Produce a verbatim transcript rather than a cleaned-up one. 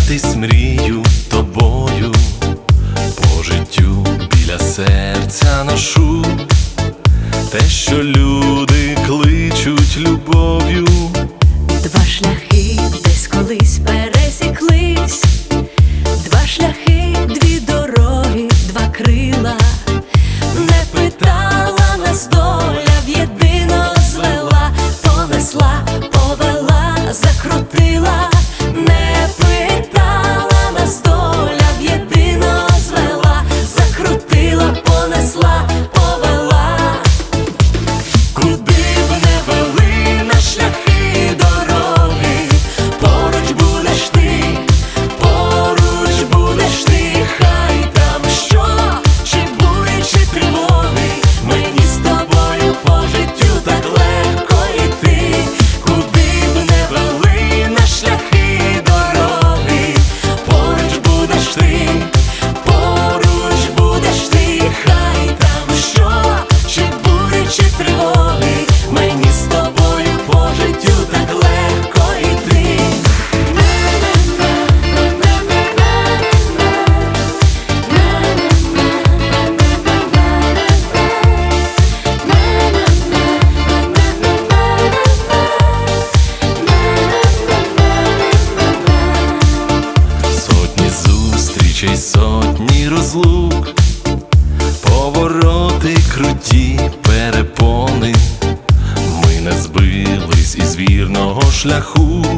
Пишатись мрію тобою, по життю біля серця ношу те, що люди кличуть любов'ю. Два шляхи десь колись пересіклись, два шляхи, дві дороги, два крила. Не питала нас доля, в'єдино звела, понесла, повела, закрутила. Не питала нас доля, в'єдино звела, закрутила, понесла, повела. Куди б не вели на шляхи дороги, поруч будеш ти, поруч будеш ти. Хай там що, чи бурі, чи тривоги, мені з тобою по життю так легко йти. Куди б не вели на шляхи дороги, поруч будеш ти, поруч будеш ти. Хай там що, чи бурі, чи тривоги, мені з тобою по життю так легко йти. Сотні зустрічей, сотні розлук, повороти круті, перепони. Ми не збились із вірного шляху,